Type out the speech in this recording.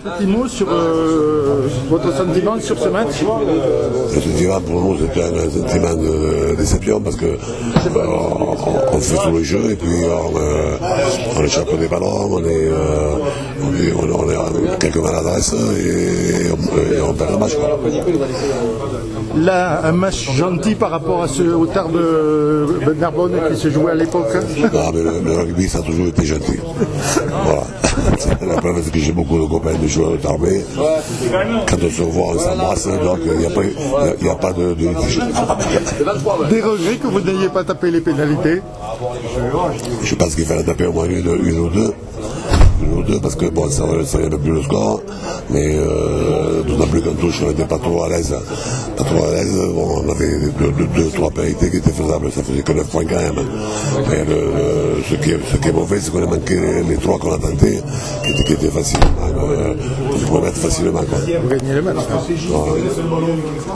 petit mot sur votre sentiment sur ce match. Le sentiment pour nous c'était un sentiment de déception parce que on fait tout le jeu et puis on échappe des ballons, on est quelques maladresses et on perd le match. Là, un match gentil par rapport au Tarbes Narbonne qui se jouait à l'époque. Non, mais le rugby, ça a toujours été gentil. Voilà. La preuve, c'est que j'ai beaucoup de copains de joueurs de Tarbes. Quand on se voit, on s'embrasse, donc il n'y a pas de litige. Des regrets que vous n'ayez pas tapé les pénalités? Je pense qu'il fallait taper au moins une ou deux. Parce que bon, ça ne savait plus le score, mais d'autant plus qu'en touche, on n'était pas trop à l'aise. Bon, on avait deux, trois pénalités qui étaient faisables, ça faisait que 9 points quand même. Mais ce qui est mauvais, c'est qu'on a manqué les trois qu'on a tentés, qui étaient facilement, qu'on pouvait mettre facilement. Vous gagnez le match.